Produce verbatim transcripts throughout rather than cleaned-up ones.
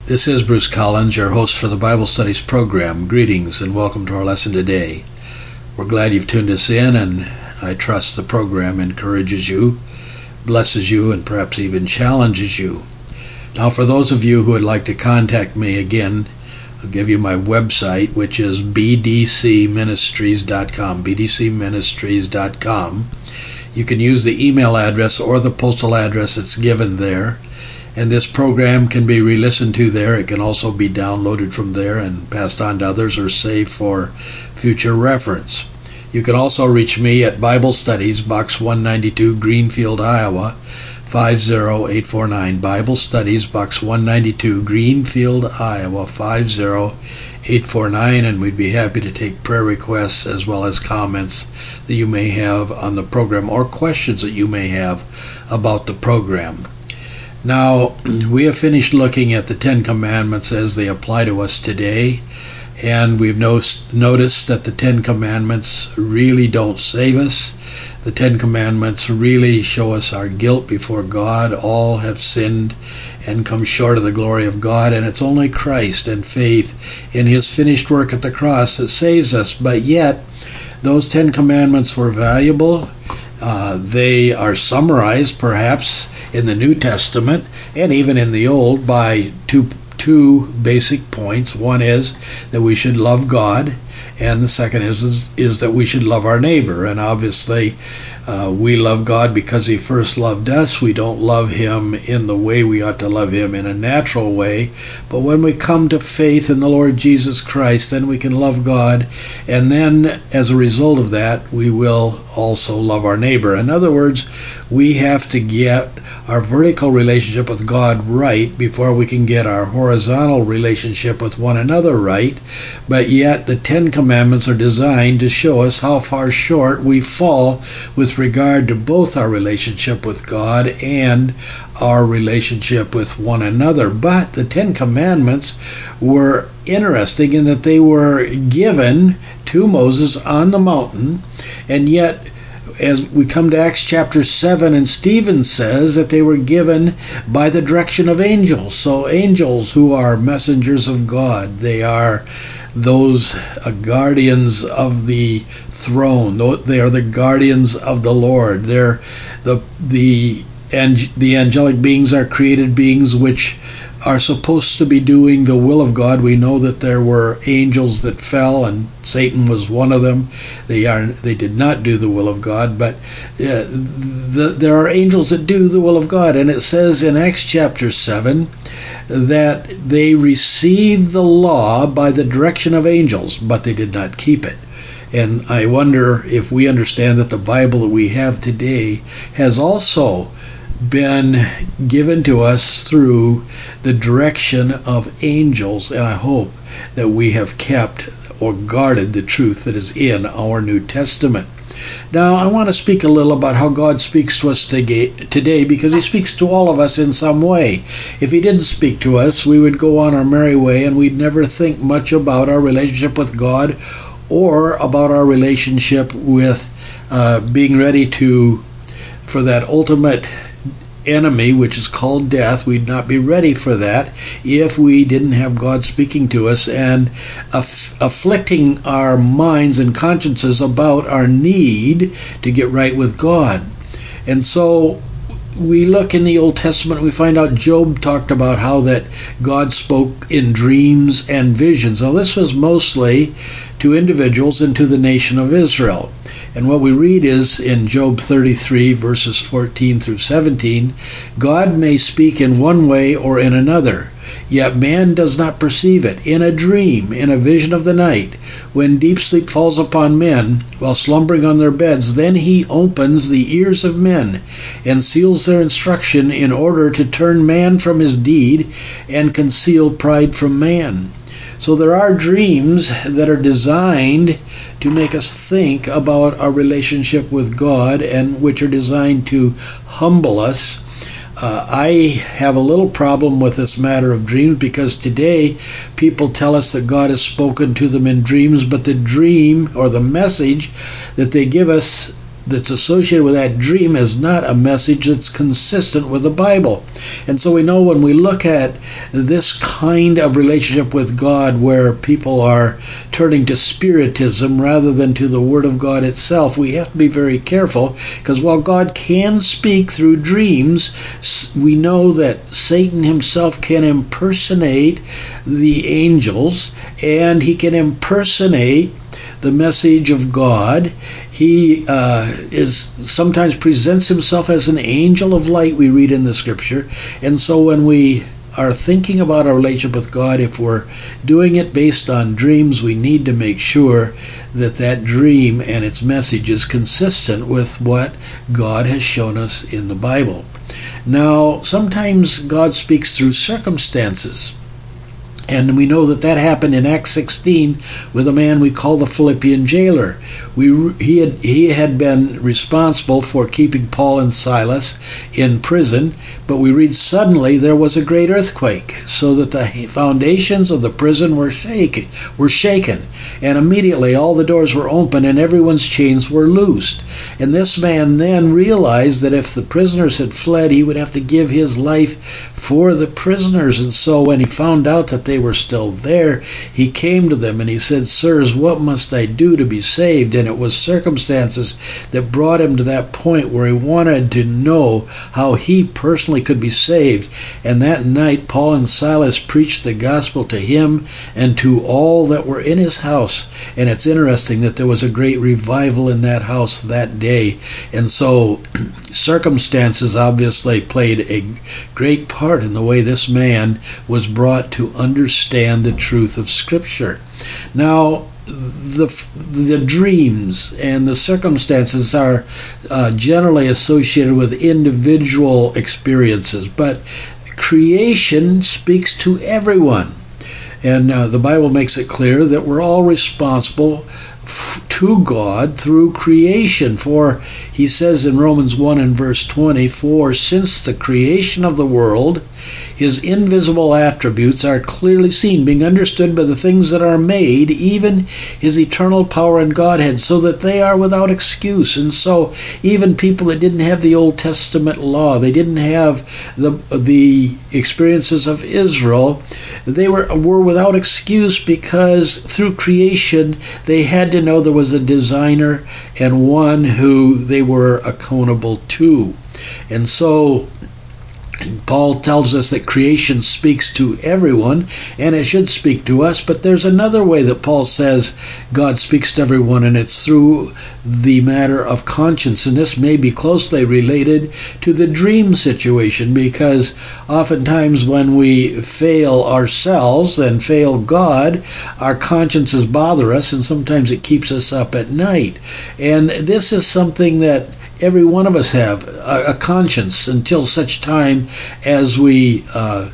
This is Bruce Collins, your host for the Bible Studies program. Greetings and welcome to our lesson today. We're glad you've tuned us in, and I trust the program encourages you, blesses you, and perhaps even challenges you. Now, for those of you who would like to contact me, again, I'll give you my website, which is b d c ministries dot com, b d c ministries dot com. You can use the email address or the postal address that's given there. And this program can be re-listened to there. It can also be downloaded from there and passed on to others or saved for future reference. You can also reach me at Bible Studies, Box one ninety-two, Greenfield, Iowa, five zero eight four nine. Bible Studies, Box one ninety-two, Greenfield, Iowa, five zero eight four nine. And we'd be happy to take prayer requests as well as comments that you may have on the program or questions that you may have about the program. Now, we have finished looking at the Ten Commandments as they apply to us today, and we've no- noticed that the Ten Commandments really don't save us. The Ten Commandments really show us our guilt before God. All have sinned and come short of the glory of God, and it's only Christ and faith in His finished work at the cross that saves us. But yet, those Ten Commandments were valuable. Uh, they are summarized, perhaps, in the New Testament and even in the Old by two two basic points. One is that we should love God, and the second is is, is that we should love our neighbor. And obviously, uh, we love God because He first loved us. We don't love Him in the way we ought to love Him, in a natural way. But when we come to faith in the Lord Jesus Christ, then we can love God, and then as a result of that, we will also love our neighbor. In other words, we have to get our vertical relationship with God right before we can get our horizontal relationship with one another right. But yet the Ten Commandments are designed to show us how far short we fall with regard to both our relationship with God and our relationship with one another. But the Ten Commandments were interesting in that they were given to Moses on the mountain, and yet as we come to Acts chapter seven, and Stephen says that they were given by the direction of angels. So angels who are messengers of God, they are those uh, guardians of the throne. They are the guardians of the Lord. They're the the and the angelic beings are created beings which are supposed to be doing the will of God. We know that there were angels that fell, and Satan was one of them. They are they did not do the will of God, but uh, the, there are angels that do the will of God. And it says in Acts chapter seven that they received the law by the direction of angels, but they did not keep it. And I wonder if we understand that the Bible that we have today has also been given to us through the direction of angels, and I hope that we have kept or guarded the truth that is in our New Testament. Now, I want to speak a little about how God speaks to us today, because He speaks to all of us in some way. If He didn't speak to us, we would go on our merry way, and we'd never think much about our relationship with God or about our relationship with uh, being ready to, for that ultimate enemy, which is called death. We'd not be ready for that if we didn't have God speaking to us and aff- afflicting our minds and consciences about our need to get right with God. And so we look in the Old Testament, we find out Job talked about how that God spoke in dreams and visions. Now, this was mostly to individuals and to the nation of Israel. And what we read is in Job thirty-three, verses fourteen through seventeen, God may speak in one way or in another, yet man does not perceive it. In a dream, in a vision of the night, when deep sleep falls upon men, while slumbering on their beds, then He opens the ears of men and seals their instruction in order to turn man from his deed and conceal pride from man. So there are dreams that are designed to make us think about our relationship with God, and which are designed to humble us. Uh, I have a little problem with this matter of dreams, because today people tell us that God has spoken to them in dreams, but the dream or the message that they give us that's associated with that dream is not a message that's consistent with the Bible. And so we know when we look at this kind of relationship with God where people are turning to spiritism rather than to the Word of God itself, we have to be very careful, because while God can speak through dreams, we know that Satan himself can impersonate the angels, and he can impersonate the message of God. He uh, is sometimes presents himself as an angel of light, we read in the scripture. And so when we are thinking about our relationship with God, if we're doing it based on dreams, we need to make sure that that dream and its message is consistent with what God has shown us in the Bible. Now, sometimes God speaks through circumstances. And we know that that happened in Acts sixteen with a man we call the Philippian jailer. We he had he had been responsible for keeping Paul and Silas in prison, but we read suddenly there was a great earthquake, so that the foundations of the prison were shaken, were shaken, and immediately all the doors were open and everyone's chains were loosed. And this man then realized that if the prisoners had fled, he would have to give his life for the prisoners. And so when he found out that they were still there, he came to them and he said, "Sirs, what must I do to be saved?" And it was circumstances that brought him to that point where he wanted to know how he personally could be saved. And that night, Paul and Silas preached the gospel to him and to all that were in his house. And it's interesting that there was a great revival in that house that day. And so circumstances obviously played a great part in the way this man was brought to understand the truth of Scripture. Now, the the dreams and the circumstances are uh, generally associated with individual experiences, but creation speaks to everyone. And uh, the Bible makes it clear that we're all responsible f- to God through creation. For he says in Romans one and verse twenty, "For since the creation of the world, his invisible attributes are clearly seen, being understood by the things that are made, even his eternal power and Godhead, so that they are without excuse." And so even people that didn't have the Old Testament law, they didn't have the the experiences of Israel, they were, were without excuse, because through creation they had to know there was a designer and one who they were accountable to. And so Paul tells us that creation speaks to everyone, and it should speak to us, but there's another way that Paul says God speaks to everyone, and it's through the matter of conscience. And this may be closely related to the dream situation, because oftentimes when we fail ourselves and fail God, our consciences bother us, and sometimes it keeps us up at night. And this is something that every one of us have, a, a conscience, until such time as we uh,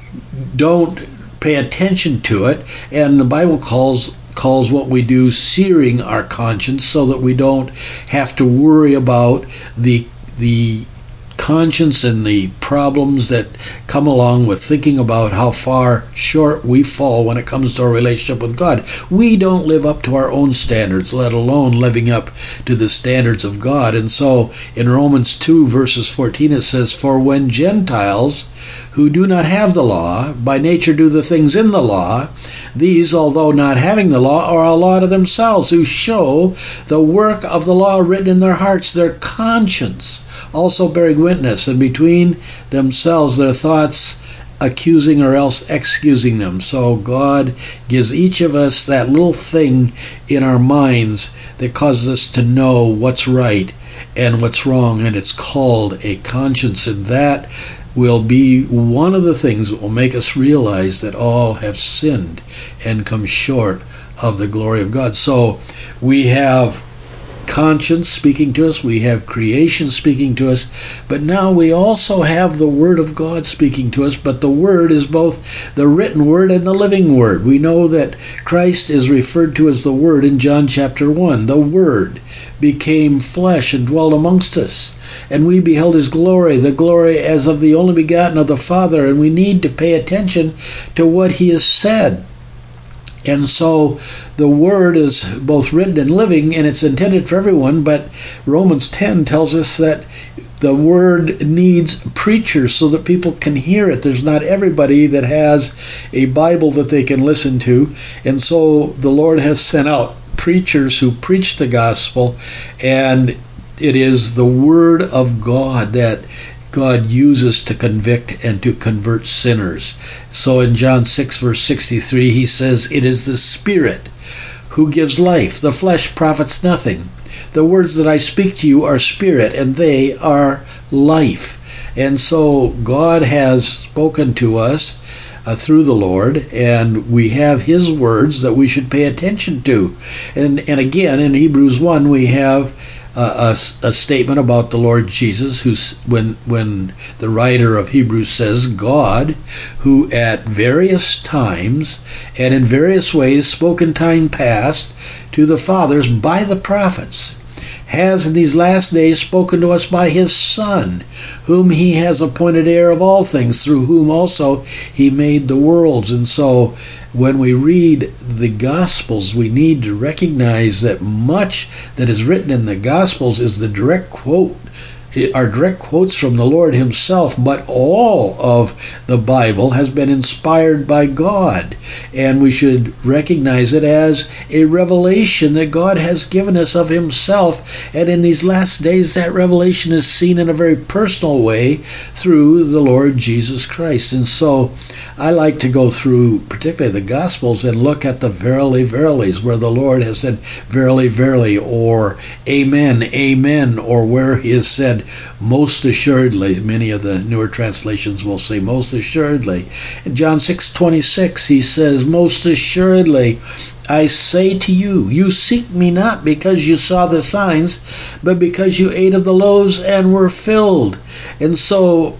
don't pay attention to it. And the Bible calls calls what we do searing our conscience, so that we don't have to worry about the the conscience and the problems that come along with thinking about how far short we fall when it comes to our relationship with God. We don't live up to our own standards, let alone living up to the standards of God. And so in Romans two verses fourteen it says, "For when Gentiles who do not have the law by nature do the things in the law, these, although not having the law, are a law to themselves, who show the work of the law written in their hearts, their conscience also bearing witness, and between themselves their thoughts accusing or else excusing them." So God gives each of us that little thing in our minds that causes us to know what's right and what's wrong, and it's called a conscience. And that will be one of the things that will make us realize that all have sinned and come short of the glory of God. So we have conscience speaking to us, we have creation speaking to us, but now we also have the Word of God speaking to us. But the Word is both the written Word and the living Word. We know that Christ is referred to as the Word in John chapter one. The Word became flesh and dwelt amongst us, and we beheld his glory, the glory as of the only begotten of the Father. And we need to pay attention to what he has said. And so the Word is both written and living, and it's intended for everyone, but Romans ten tells us that the Word needs preachers so that people can hear it. There's not everybody that has a Bible that they can listen to, and so the Lord has sent out preachers who preach the gospel, and it is the Word of God that God uses to convict and to convert sinners. So in John six, verse sixty-three, he says, "It is the Spirit who gives life. The flesh profits nothing. The words that I speak to you are spirit, and they are life." And so God has spoken to us uh, through the Lord, and we have His words that we should pay attention to. And and again, in Hebrews one, we have uh, a, a statement about the Lord Jesus, who's when when the writer of Hebrews says, "God, who at various times and in various ways spoke in time past to the fathers by the prophets, has in these last days spoken to us by His Son, whom He has appointed heir of all things, through whom also He made the worlds." And so when we read the Gospels, we need to recognize that much that is written in the Gospels is the direct quote, are direct quotes from the Lord Himself, but all of the Bible has been inspired by God, and we should recognize it as a revelation that God has given us of Himself, and in these last days that revelation is seen in a very personal way through the Lord Jesus Christ. And so I like to go through particularly the Gospels and look at the verily, verilies, where the Lord has said verily, verily, or amen, amen, or where He has said most assuredly. Many of the newer translations will say most assuredly. In John six twenty-six, He says, "Most assuredly I say to you, you seek me not because you saw the signs, but because you ate of the loaves and were filled." And so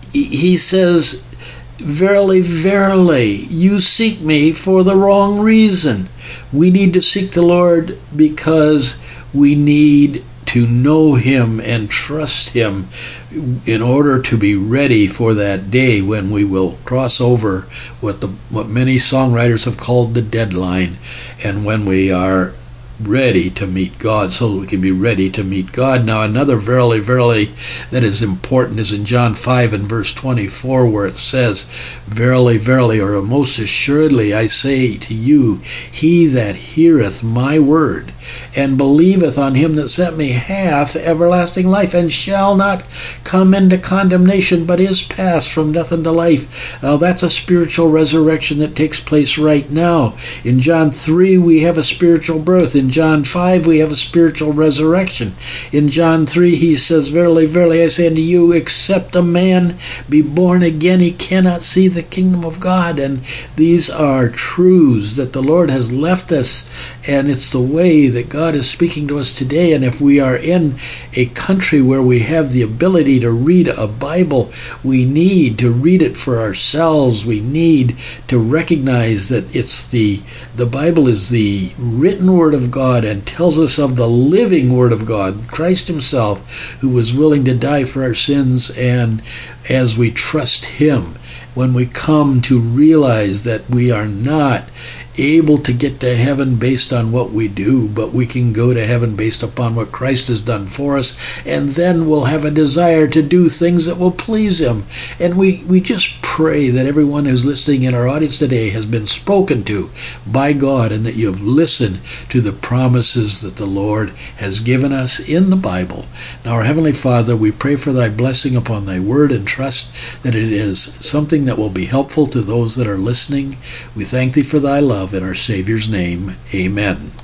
He says, "Verily, verily, you seek me for the wrong reason." We need to seek the Lord because we need to know Him and trust Him in order to be ready for that day when we will cross over what the what many songwriters have called the deadline, and when we are ready to meet God, so that we can be ready to meet God. Now, another verily, verily that is important is in John five and verse twenty-four, where it says, "Verily, verily, or most assuredly I say to you, he that heareth my word and believeth on Him that sent me hath everlasting life, and shall not come into condemnation, but is passed from death unto life." Now, that's a spiritual resurrection that takes place right now. In John three, we have a spiritual birth. In John five, we have a spiritual resurrection. In John three, He says, "Verily, verily, I say unto you, except a man be born again, he cannot see the kingdom of God." And these are truths that the Lord has left us, and it's the way that God is speaking to us today. And if we are in a country where we have the ability to read a Bible, we need to read it for ourselves. We need to recognize that it's the the Bible is the written Word of God, and tells us of the living Word of God, Christ Himself, who was willing to die for our sins. And as we trust Him, when we come to realize that we are not able to get to heaven based on what we do, but we can go to heaven based upon what Christ has done for us, and then we'll have a desire to do things that will please Him. And we, we just pray that everyone who's listening in our audience today has been spoken to by God, and that you have listened to the promises that the Lord has given us in the Bible. Now, our Heavenly Father, we pray for Thy blessing upon Thy Word, and trust that it is something that will be helpful to those that are listening. We thank Thee for Thy love. In our Savior's name, amen.